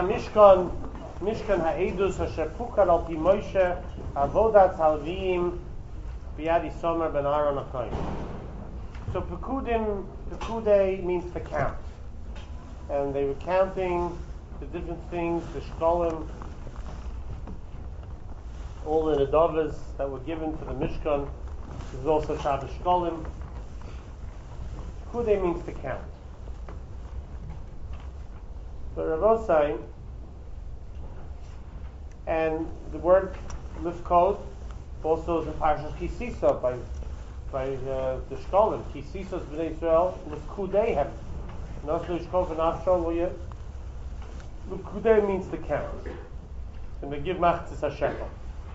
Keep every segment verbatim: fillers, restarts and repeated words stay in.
HaMishkan, Mishkan HaEdus Asher Pukar Al Pi Moshe Avodat Halviim B'Yad Isomer Ben Aaron HaKohen. So Pekudim, Pekudei means to count. And they were counting the different things, the Shkolim, all the Nedavas that were given to the Mishkan. There's also Shabbos Shkolim. Pekudei means to count. So Ravosai, and the word Lifkod also is in Parshas Kisisa by by uh, the Shkolim. Kisisa is Bnei Israel Lifkudeihem. Noslo Yishkov and Afshol. Lifkudei means to count, and they give Machzis HaShekel.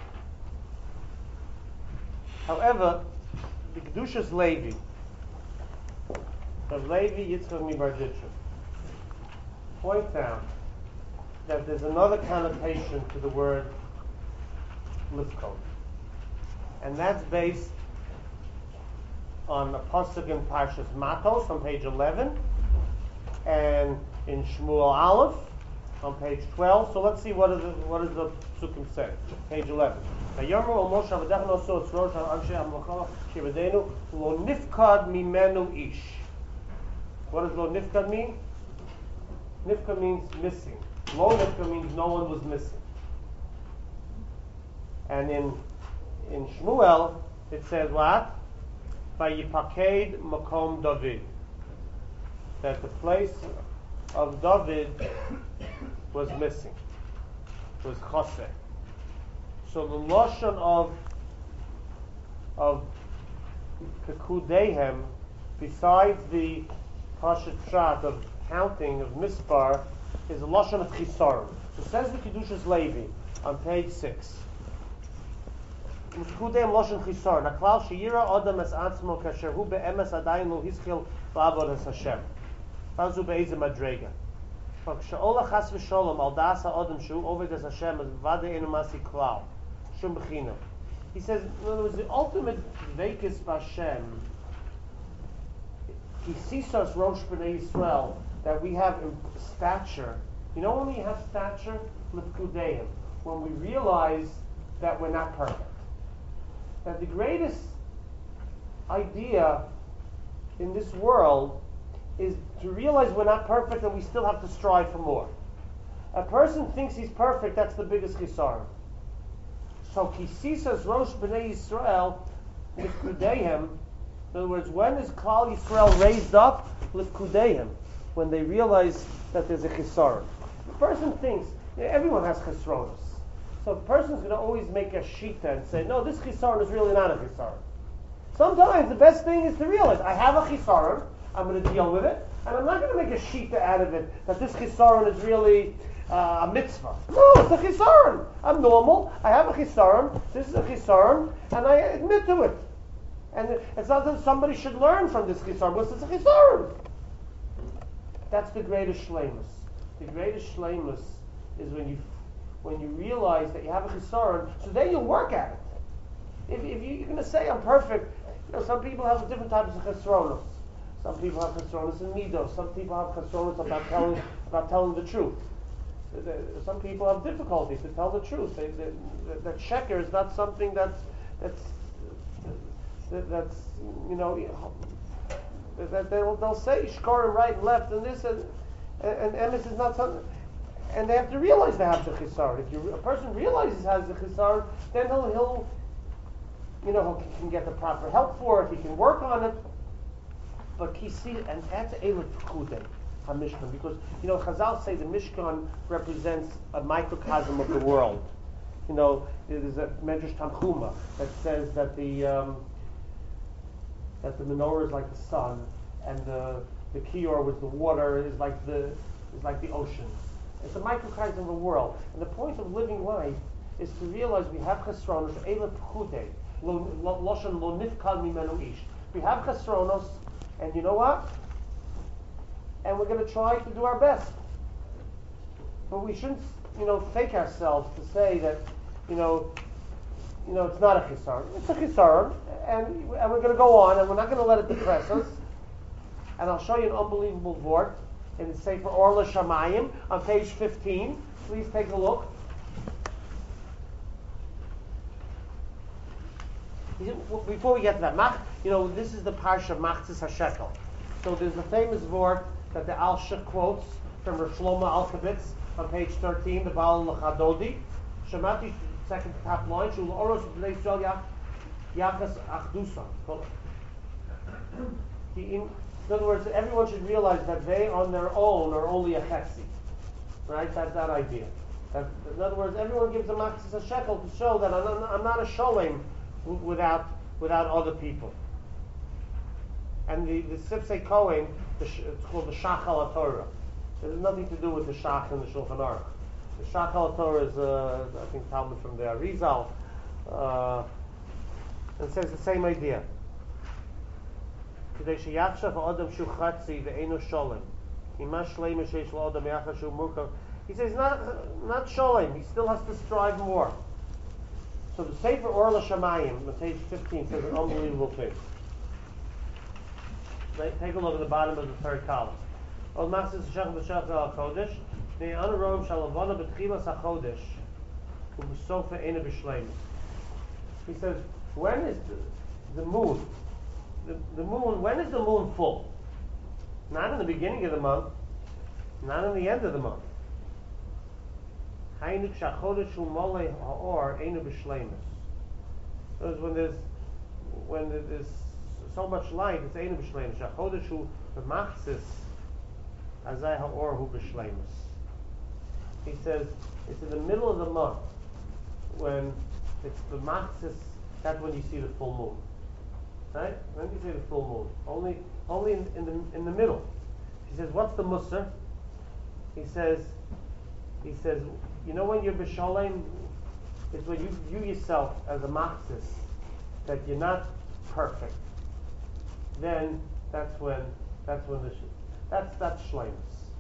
However, the Kedushas Levi, of Levi Yitzchak Mibarditcher, points out that there's another connotation to the word Lifkod, and that's based on a pasuk in Parshas Matos on page eleven, and in Shmuel Aleph on page twelve. So let's see what is the, what does the psukim say. Page eleven. Lo nifkad mimenu ish. What does lo nifkad mean? Nifka means missing. Lo nifka means no one was missing. And in in Shmuel it says what? Vayipaked makom David. That the place of David was missing, was choseh. So the lashon of of Pekudeihem, besides the Pashat Pshat of counting of Mispar, is a lashon of Chisaron. So says the Kedushas Levi on page six. Pekudeihem lashon Chisaron. Aklal sheyira adam es atzmo kasher hu be'emes adayin lo hischil la'avod es Hashem. Fazu be'eze madrega. Sha'ola chas v'sholom al das ha'odem shu oved es Hashem as vade enu masi klal. Shum b'china. He says, in other words, the ultimate vekis b'Hashem, he sees us Rosh B'nai Yisrael, that we have stature. You know when we have stature? L'pkudeim. When we realize that we're not perfect. That the greatest idea in this world is to realize we're not perfect and we still have to strive for more. A person thinks he's perfect, that's the biggest chisar. So Kisisas Rosh B'nai Yisrael L'Kudeihem. In other words, when is Klal Yisrael raised up? L'Kudeihem. When they realize that there's a chisar. The person thinks, you know, everyone has chesronos. So a person's going to always make a shita and say, no, this chisar is really not a chisar. Sometimes the best thing is to realize, I have a chisar, I'm going to deal with it, and I'm not going to make a shita out of it, that this chisaron is really uh, a mitzvah. No, it's a chisaron. I'm normal, I have a chisaron, this is a chisaron, and I admit to it. And it's not that somebody should learn from this chisaron, because it's a chisaron. That's the greatest shleimus. The greatest shleimus is when you when you realize that you have a chisaron, so then you'll work at it. If, if you're going to say I'm perfect, you know, some people have different types of chisaronos. Some people have chesronos in midos. Some people have chesronos about telling about telling the truth. Some people have difficulties to tell the truth. They, they, that sheker is not something that's that's that's you know that they'll they'll say shkorim right and left and this and and emes is not something. And they have to realize they have the chisar. If you, a person realizes he has the chisar, then he'll he'll you know he can get the proper help for it. He can work on it. But kisi, and that's Eilat Pekudei HaMishkan, because you know Chazal say the Mishkan represents a microcosm of the world. You know, there's a Medrash Tanchuma that says that the um, that the menorah is like the sun, and the the kior with the water is like the is like the oceans. It's a microcosm of the world, and the point of living life is to realize we have chesronos Eilat Pekudei Loshan Lo Nifkad Mimenu Ish. We have chesronos. And you know what? And we're going to try to do our best. But we shouldn't, you know, fake ourselves to say that, you know, you know, it's not a chisar. It's a chisar, and, and we're going to go on, and we're not going to let it depress us. And I'll show you an unbelievable vort in the Sefer Or L'Shamayim on page fifteen. Please take a look. Before we get to that, Mach, you know, this is the parsha of Machzis HaShekel. So there's a famous word that the Alshich quotes from Rosh Shlomo Alkabitz on page thirteen, the Baal L'Chadodi. Shemati, second top line, Shul Oros B'nei Yisrael Yachas Achdusa. In other words, everyone should realize that they on their own are only a chetzi. Right? That's that idea. That, in other words, everyone gives a Machzis HaShekel to show that I'm not, I'm not a sholem without without other people. And the, the Sifsei Kohen, the, it's called the Shach al Torah. It has nothing to do with the Shach and the Shulchan Aruch. The Shach al Torah is, uh, I think, Talmud from the Arizal. Uh, and says the same idea. He says not not sholem. He still has to strive more. So the Sefer Or L'Shamayim, on page fifteen, says an unbelievable thing. Right, take a look at the bottom of the third column. Od Machzis HaShekel B'Shech Al Kodesh, Nei Anu Roim Shalavona B'Tchilas HaChodesh, U'B'Sofa Eina B'Shleimus. He says, when is the, the moon? The, the moon. When is the moon full? Not in the beginning of the month, not in the end of the month. Hainu Shachodesh U'Molei Ha'or Einu B'Shleimus. Because when there's when there's so much light, it's Einu B'Shleimus. Shachodesh U'Machzis Azai Ha'or Hu B'Shleimus. He says it's in the middle of the month when it's the Machzis. That's when you see the full moon. Right? When do you see the full moon? Only, only in, in the in the middle. He says, what's the Musar? He says, he says, you know when you're b'sholem, it's when you view yourself as a machzis, that you're not perfect. Then that's when that's when the that's that's shleimus.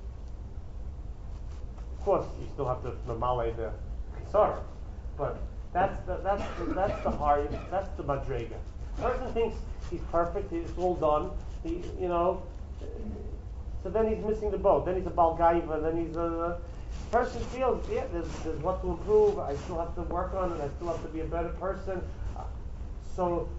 Of course, you still have to mamale the chisara, but that's the that's the, that's the hard that's the madrega. Person thinks he's perfect, it's all done. He, you know, so then he's missing the boat. Then he's a balgaiva. Then he's a person feels, yeah, there's, there's what to improve. I still have to work on it. I still have to be a better person. Uh, so,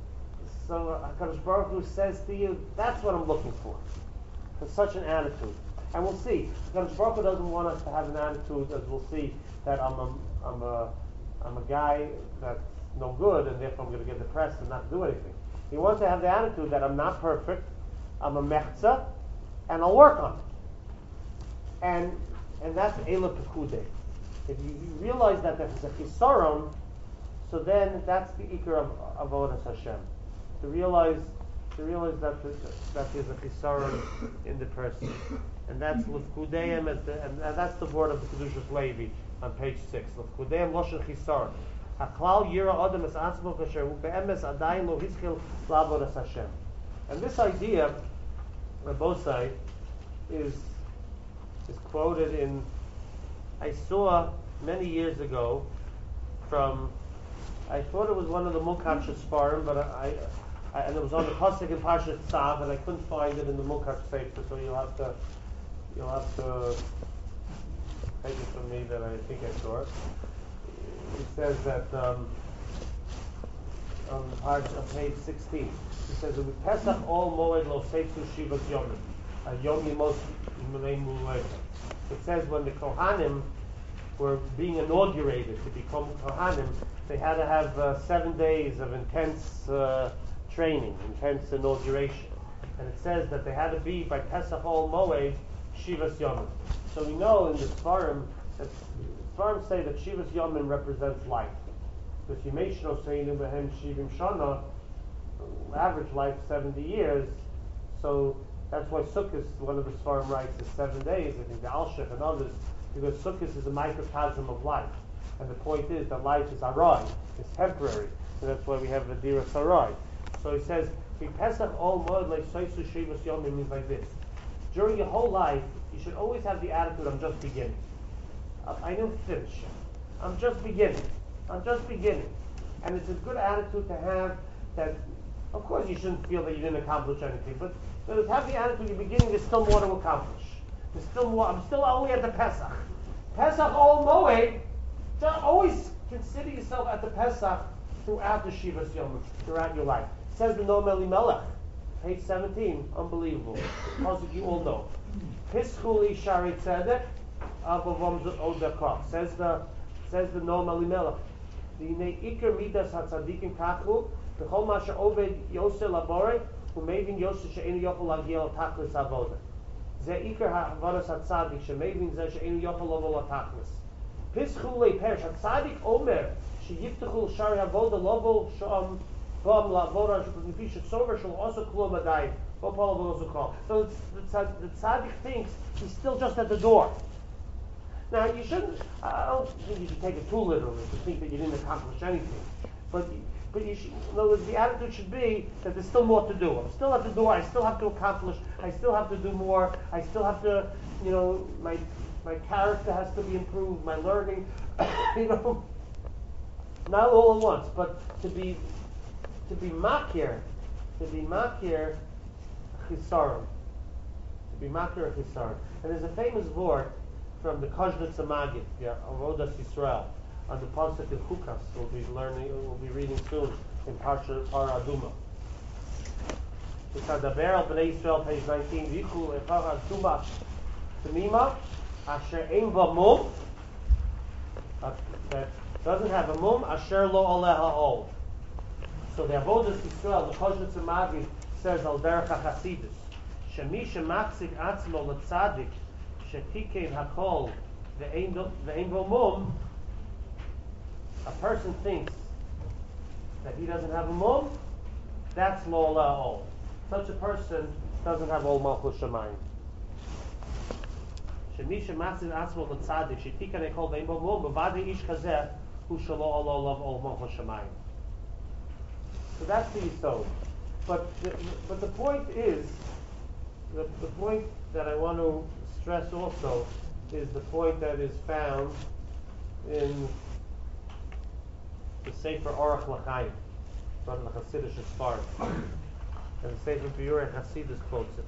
so HaKadosh Baruch Hu says to you, that's what I'm looking for. For such an attitude, and we'll see. HaKadosh Baruch Hu doesn't want us to have an attitude, as we'll see, that I'm a, I'm a, I'm a guy that's no good, and therefore I'm going to get depressed and not do anything. He wants to have the attitude that I'm not perfect, I'm a mechza, and I'll work on it. And and that's Eila Pekude. If you, you realize that there's a chisaron, so then that's the ikar of Avodas Hashem. To realize to realize that the, that there's a chisaron in the person, and that's Lefkudeim, and, and, and that's the word of the Kedushas Levi on page six. Lefkudeim Loshen Chisaron. Haklal Yira Adam es Atzmo Kasher Hu Be'emes Adayin Lo Hiskil La'Avodas Hashem. And this idea, Rabosai, is is quoted in, I saw many years ago from, I thought it was one of the Mukach Sfarim, but I, I, and it was on the Pasuk in Parshat Tzav, and I couldn't find it in the Mukach Sefer, so you'll have to, you'll have to take it from me that I think I saw it. It says that um, on the part of page sixteen, it says that with Pesach all moed lo seitu shivas yomim, a yom yimos imalei mulei. It says when the Kohanim were being inaugurated to become Kohanim, they had to have uh, seven days of intense uh, training, intense inauguration, and it says that they had to be by Pesach all moed shivas yomim. So we know in the Sfarim that Sfarim say that Shivas Yomim represents life. Because Yemeshno Seinu Behem Shivim Shana, average life seventy years. So that's why Sukkot, one of the Sfarim writes, is seven days. I think the Alshich and others, because Sukkot is a microcosm of life. And the point is that life is arai, it's temporary. So that's why we have the Dira Sarai. So he says, Pesach all mod like Saisu Shivas Yomim means like this. During your whole life, you should always have the attitude, I'm just beginning. I didn't finish. I'm just beginning. I'm just beginning. And it's a good attitude to have that, of course you shouldn't feel that you didn't accomplish anything, but, but have the attitude you're beginning, there's still more to accomplish. There's still more. I'm still only at the Pesach. Pesach Ol Moed. Always consider yourself at the Pesach throughout the Shivas Yom, throughout your life. It says the Noam Elimelech, page seventeen. Unbelievable. Pasuk you all know. Pischuli Shari Tzedek, Avavom Odakov. Says the says the Noam Elimelech. The Iker Midas Hatzadikim Kachu, the Chol Masha Oved Yosef Labore, who Mevin Yosef She'enu Yochel Lagiel Tachlis Avoda. Ze Iker HaVadas Hatzadik She'Mevin Ze She'enu Yochel Lovo Latachlis. Pischuli Perish Hatzadik Omer She'Yiftuchul Shari Avoda Lovo Shom Bom Lavora Sh'Nefisha Sover Sh'L Also Klum Adai Bopal Avoda Zukol. So the Tzadik thinks he's still just at the door. Now, you shouldn't, I don't think you should take it too literally to think that you didn't accomplish anything. But but you should, in other words, the attitude should be that there's still more to do. I'm still at the door, I still have to accomplish, I still have to do more, I still have to, you know, my my character has to be improved, my learning, you know, not all at once, but to be, to be makir, to be makir chisaron, to be makir chisaron. And there's a famous word from the Koshnitz Magid, yeah, Avodas Yisrael, on the pasuk of Chukas. We'll be learning, we'll be reading soon in Parsha Par Aduma. It's Hadaber al Bnei Yisrael, page nineteen. Vichu Echad Aduma Tamima Asher Ein Va Mum, that doesn't have a mum. Asher Lo Aleha Ol. So the Avodas Yisrael, the Koshnitz Magid says Al Derech HaChasidus, Shemi Shemachzik Atzmo LeTzadik Shetikein Hakol Ve'ein Vo Mum. A person thinks that he doesn't have a mum, that's Lo Aleha Ol. Such a person doesn't have Ol Malchus Shamayim. Shemi Shemachzik Atzmo LeTzadik Shetikein Hakol Ve'ein Vo Mum B'vadei Ish Chazeh Hu Shelo Olav Ol Malchus Shamayim. So that's the yisod. But the, but the point is, the, the point that I want to stress also is the point that is found in the Sefer Orach L'chaim from the Hasidic Sfard, and the Sefer Biurei Hasidus quotes it.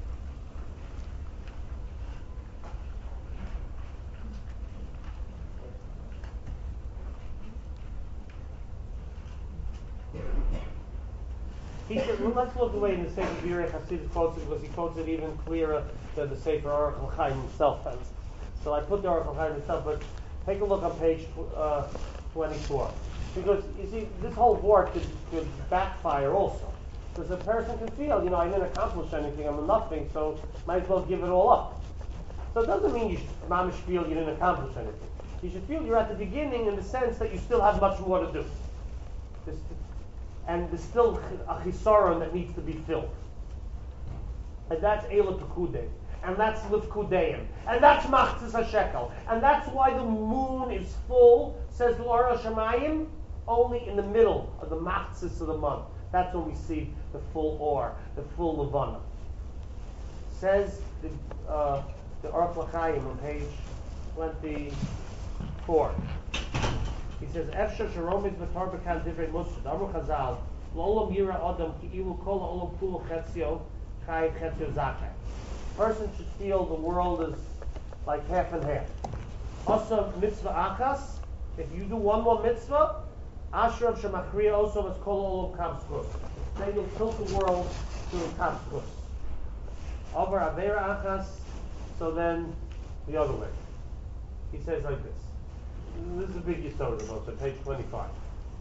He said, well, let's look away in the Sefer Biurei Hasidus quotes it because he quotes it even clearer than the Sefer Orach L'chaim himself has. So I put the Orach L'chaim himself, but take a look on page uh, twenty-four. Because, you see, this whole word could, could backfire also. Because a person can feel, you know, I didn't accomplish anything, I'm a nothing, so might as well give it all up. So it doesn't mean you should mamish feel you didn't accomplish anything. You should feel you're at the beginning in the sense that you still have much more to do. There's, and there's still a chisaron that needs to be filled. And that's Eila Pekudei. And that's Livkudeim. And that's Machzis HaShekel. And that's why the moon is full, says the Or Shamayim, only in the middle of the Machzis of the month. That's when we see the full Or, the full Levana. Says the uh, the Orach L'chaim on page twenty-four. He says, Efshar Sharomid V'tar B'kan Divrei Musad, Amru Chazal, L'olam Yira Adam Ki Ilu Kol Olam Kulu Chetzio, Chai Chetzio Zakeh. Person should feel the world is like half and half. Also, mitzvah achas, if you do one more mitzvah, Ashrav Shemachriya also is Kol Olam Kamskus. Then you'll tilt the world to Kamskus. Over Avera achas, so then the other way. He says like this. This is a big yisod about it, page twenty-five.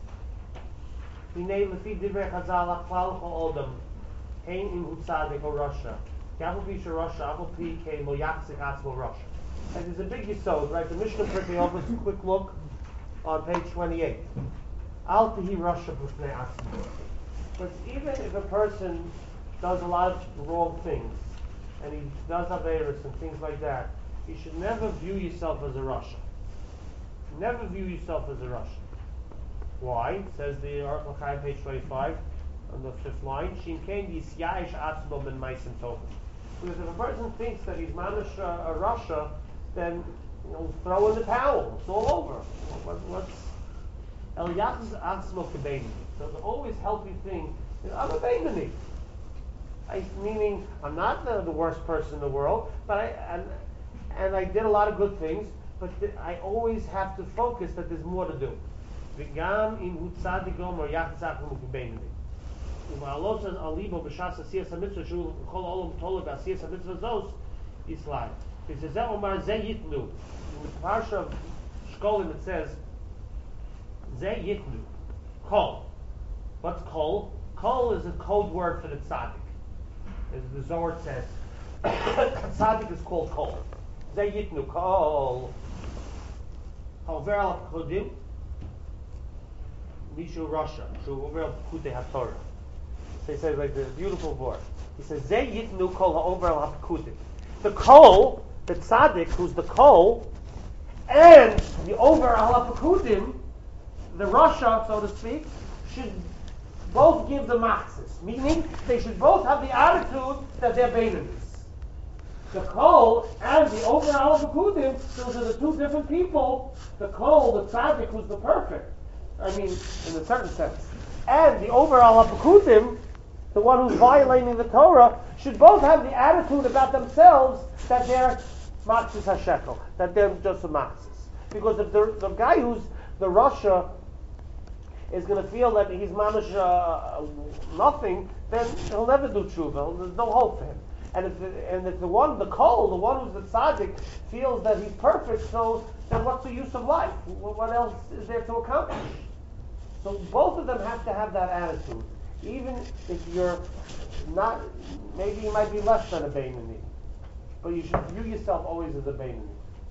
Hinei lefi divrei Chazal achval chol odom hein im hu tzadik o rasha gavul pi shirasha avul pi ke mo yachzik atzmo rasha. And there's a big yisod, right? The Mishnah Pirkei offers a quick look on page twenty-eight. Al tihi rasha b'fnei atzmo. But even if a person does a lot of wrong things and he does averos and things like that, you should never view yourself as a rasha. Never view yourself as a Russian. Why? Says the Orach L'chaim, page twenty-five, on the fifth line. Shin kein yisyayish atzmo ben ma'asim tovim. Because if a person thinks that he's mamish a, a Russia, then you know, throw in the towel. It's all over. What, what's el yachz atzmo kebeini? So the always healthy thing is I'm a beinani. I meaning I'm not the, the worst person in the world, but I. I'm, and I did a lot of good things, but th- I always have to focus that there's more to do. V'gam im hu tzadik gomer yachzach l'mukbeinu. U'ma'alot alibo b'shas asiyas hamitzvah shu chol olam tolad asiyas hamitzvah zos yislai. It says that Omar ze yitnu. In the parsha of Shkolim it says ze yitnu. Kol. What's kol? Kol is a code word for the tzaddik. As the Zohar says, tzaddik is called kol. Ze yitnu kol. Hover al chodim. Mishu Rasha. Shu over al pekudei haTorah. So he says like the beautiful word. He says ze yitnu kol ha'over al ha'pekudim. The kol, the tzaddik, who's the kol, and the over al ha'pekudim, the Rasha, so to speak, should both give the machzis, meaning they should both have the attitude that they're Beinamis. The kol and the over al ha'pekudim, those are the two different people. The kol, the tzaddik, who's the perfect, I mean, in a certain sense, and the over al ha'pekudim, the one who's violating the Torah, should both have the attitude about themselves that they're machzis hashekel, that they're just a machzis. Because if the, the guy who's the Rasha is going to feel that he's mamish uh, nothing, then he'll never do tshuva. There's no hope for him. And if the, and if the one, the kol, the one who's the tzaddik, feels that he's perfect, so then what's the use of life? What else is there to accomplish? So both of them have to have that attitude. Even if you're not, maybe you might be less than a Beinoni, but you should view yourself always as a Beinoni.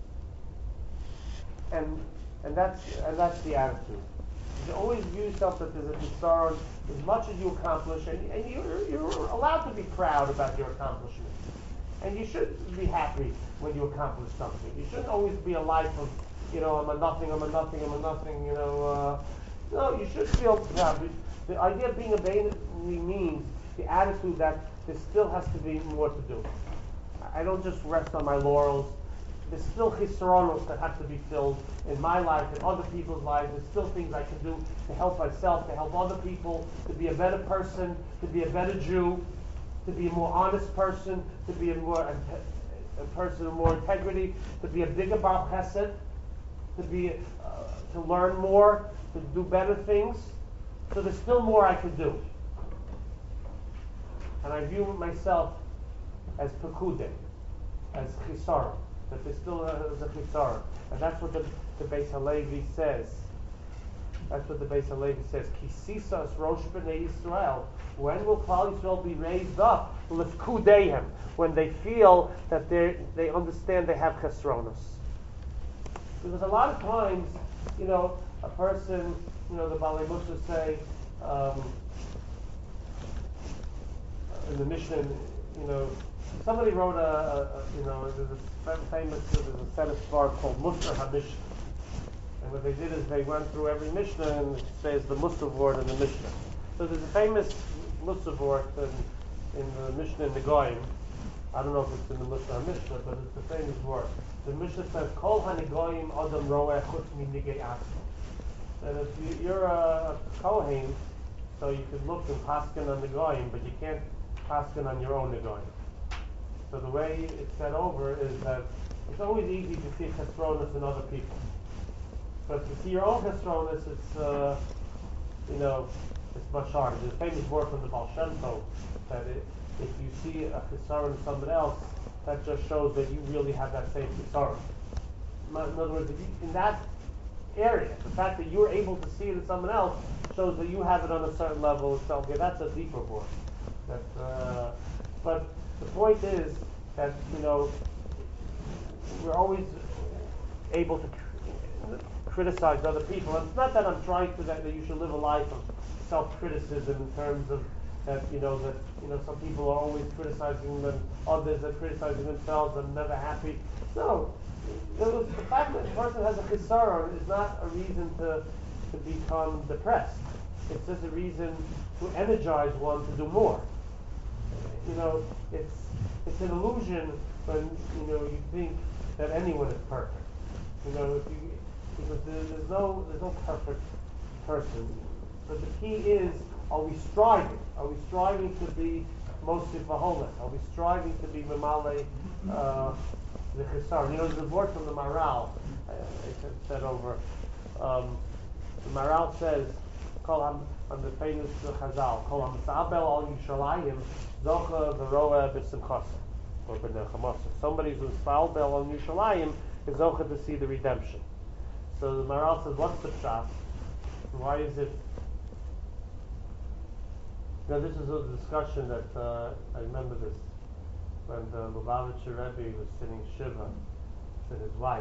And and that's and that's the attitude. You should always view yourself that there's a concern as much as you accomplish, and, and you're, you're allowed to be proud about your accomplishments. And you should be happy when you accomplish something. You shouldn't always be a life of, you know, I'm a nothing, I'm a nothing, I'm a nothing, you know. Uh, no, you should feel proud. The idea of being a Beinoni means the attitude that there still has to be more to do. I don't just rest on my laurels. There's still chisronos that have to be filled in my life and other people's lives. There's still things I can do to help myself, to help other people, to be a better person, to be a better Jew, to be a more honest person, to be a more a, a person of more integrity, to be a bigger Baal Chesed, to be uh, to learn more, to do better things. So there's still more I can do. And I view myself as pekudei, as chisar, that there still is a chisar. And that's what the, the Beis Halevi says. That's what the Beis Halevi says. Kisisas rosh b'nei Yisrael. When will Klal Yisrael be raised up? Lefkudeihem. When they feel that they they understand they have chesronos. Because a lot of times, you know, a person, you know, the Balei Mussar say, um, in the Mishnah, you know, somebody wrote a, a, a you know, there's a famous, there's a set of svarim called Musar HaMishnah. And what they did is they went through every Mishnah and says the Musar word in the Mishnah. So there's a famous Musar word in, in the Mishnah in the Goyim. I don't know if it's in the Musar HaMishnah, but it's a famous word. The Mishnah says, Kol HaNegoyim Adam Roeh Chutz Minigei Atzmo. And if you, you're a, a Kohen, so you can look and paskin on the Goyim, but you can't paskin on your own Negoyim. So the way it's set over is that it's always easy to see chesronos in other people. But to see your own chesronos, it's, uh, you know, it's much harder. There's a famous word from the Baal Shem Tov that it, if you see a chesaron in someone else, that just shows that you really have that same chesaron. In other words, if you, in that area, the fact that you're able to see it in someone else shows that you have it on a certain level. So okay, that's a deeper word. That, uh, but the point is that, you know, we're always able to criticize other people. And it's not that I'm trying to that, that you should live a life of self-criticism in terms of that, you know, that, you know, some people are always criticizing them, others are criticizing themselves and never happy. No. The fact that a person has a chisaron is not a reason to, to become depressed. It's just a reason to energize one to do more. You know, it's it's an illusion when, you know, you think that anyone is perfect. You know, if you, because there, there's no there's no perfect person. But the key is, are we striving? Are we striving to be mostly vaholet? Are we striving to be memale, uh, the Chisar. You know, there's a word from the Maral. Uh, it said over. Um, the Maral says, "Kol ham on the famous Chazal, Kol ham Sabel al Yishalayim Zocha v'Roa b'Simchasa or b'Nechamasa." Somebody who's Sabel al Yishalayim is Zocha to see the redemption. So the Maral says, "What's the pshat? Why is it?" Now this is a discussion that uh, I remember this when the Lubavitcher Rebbe was sitting Shiva with his wife,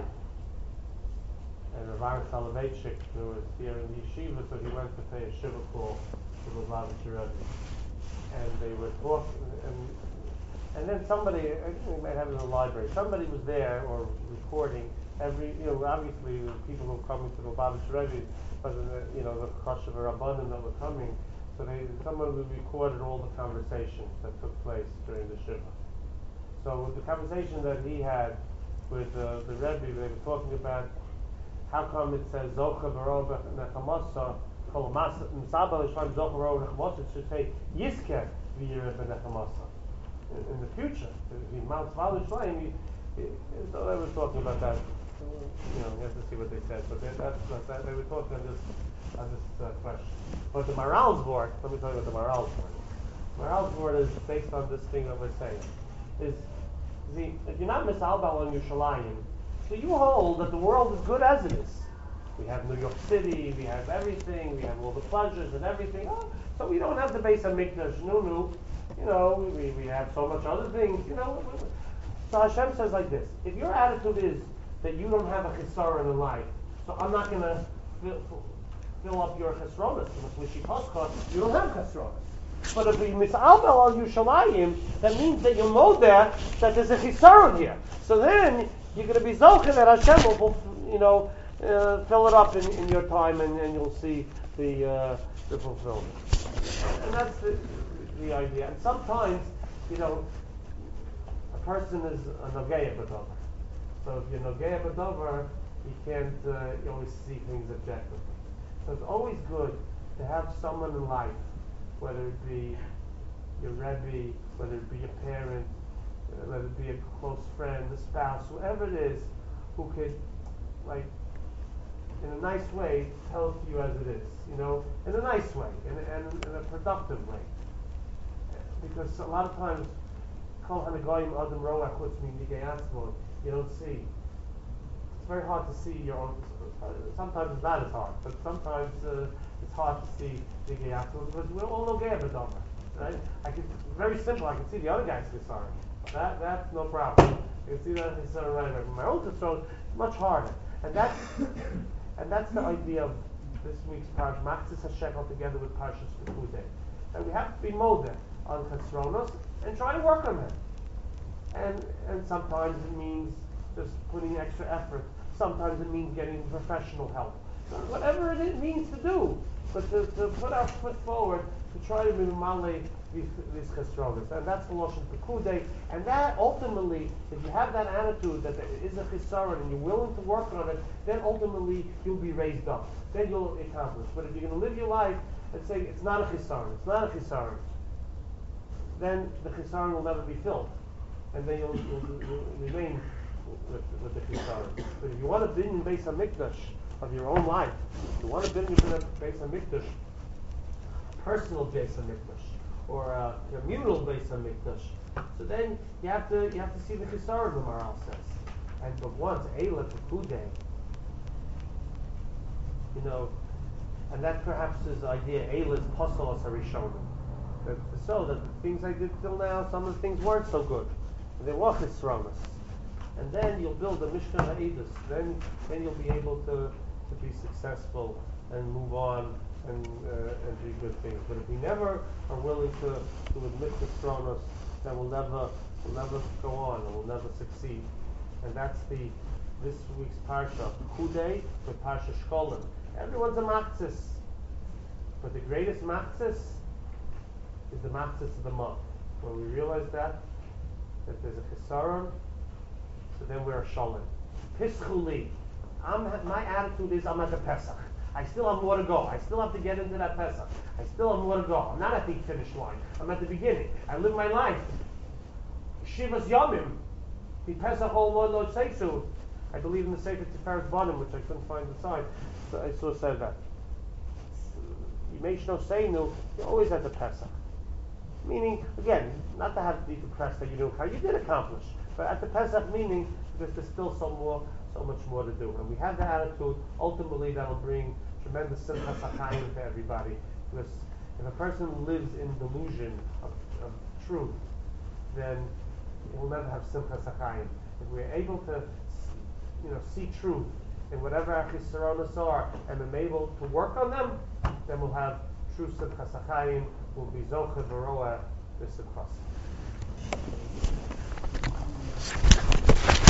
and Rav Soloveitchik, who was here in the yeshiva, so he went to pay a Shiva call to Lubavitcher Rebbe, and they were talking, and and then somebody, they might have it in the library, somebody was there or recording every, you know, obviously the people who were coming to the Lubavitcher Rebbe, but you know the Chashav Rabbanim that were coming. So they, someone recorded all the conversations that took place during the Shiva. So with the conversation that he had with uh, the Rebbe, they were talking about how come it says Zocha v'Ro Nechamasa, Kol Misabel Yishmaim Zocha v'Ro Nechamasa, it should say Yizker v'Yireh b'Nechamasa. In the future, if he Mount Sval Yishmaim, so they were talking about that. You know, you have to see what they said, but they, that's, that, they were talking on this, on this uh, question. But the Maral's board, let me tell you what the Maral's board is. Maral's board is based on this thing that we're saying. Is, see, if you're not Misalbal on Yerushalayim, so you hold that the world is good as it is. We have New York City, we have everything, we have all the pleasures and everything. Oh, so we don't have the base of Mikdash, no, no. You know, we, we have so much other things, you know. So Hashem says like this, if your attitude is that you don't have a chesara in life, so I'm not going to fill, fill up your chesronas. You don't have chesronas. But if you mis'albel al Yushalayim, that means that you know there that there's a chesara here. So then you're going to be zocher that Hashem will, you know, uh, fill it up in, in your time, and, and you'll see the uh, the fulfillment. And that's the, the idea. And sometimes, you know, a person is a nogeya b'davar. So if you're Nogea B'Dover, you can't, uh, you always see things objectively. So it's always good to have someone in life, whether it be your Rebbe, whether it be your parent, uh, whether it be a close friend, a spouse, whoever it is, who could, like, in a nice way, tell it to you as it is, you know, in a nice way, in a, in, in a productive way. Because a lot of times, Kol Hanagoyim Adam Roach Chutz Min Nigei you don't see. It's very hard to see your own. Sometimes it's not as hard, but sometimes uh, it's hard to see the afterwards because we're all Nogea B'Dover, right? I can, very simple. I can see the other guy's concern. That that's no problem. I can see that concern right away. My own concern is much harder, and that's and that's the idea of this week's Parashas Machzis HaShekel together with Parashas Pekudei. That we have to be modeh on Chesronos and try to work on them. And and sometimes it means just putting extra effort. Sometimes it means getting professional help. So whatever it means to do, but to, to put our foot forward to try to be male these these chesronos. And that's the Lashon Pekudei. And that ultimately, if you have that attitude that there is a chesaron and you're willing to work on it, then ultimately you'll be raised up. Then you'll accomplish. But if you're going to live your life and say it's not a chesaron, it's not a chesaron, then the chesaron will never be filled. And then you'll, you'll, you'll remain with, with the Chisaron. But if you want to be in Beis HaMikdash of your own life, if you want to be in Beis HaMikdash, personal Beis HaMikdash, or a communal Beis HaMikdash, so then you have to you have to see the Chisaron, the Maral says. And but once Eila Pekudei, you know, and that perhaps is the idea. Eila is Pasalas Harishonim. That so that the things I did till now, some of the things weren't so good. They were chesronos, and then you'll build a Mishkan Ha'edus. Then, then you'll be able to, to be successful and move on and uh, and do good things. But if we never are willing to, to admit chesronos, then we'll never we'll never go on and we'll never succeed. And that's the this week's parsha Pekudei with Parsha Shkolim. Everyone's a machzis, but the greatest machzis is the machzis of the month. When we realize that. that there's a chesaron, so then we're a shalom. Pischuli. I'm, my attitude is I'm at the Pesach. I still have more to go. I still have to get into that Pesach. I still have more to go. I'm not at the finish line. I'm at the beginning. I live my life. Shivas Yomim. The Pesach Ol Moed Lo Tzeitzu, I believe in the Sefer Tiferes Banim, which I couldn't find inside, so I saw said that. Yimei Shno Seinu, you always had the Pesach. Meaning, again, not to have to be depressed that you knew how you did accomplish, but at the Pesach meaning, because there's still so more, so much more to do. And we have the attitude, ultimately that'll bring tremendous simchas hachayim to everybody. Because if a person lives in delusion of, of truth, then he will never have simchas hachayim. If we're able to, you know, see truth in whatever our chisaronos are, and am able to work on them, then we'll have true simchas hachayim. Will be zoche v'roa v'simchas.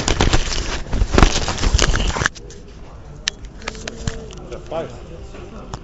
Five.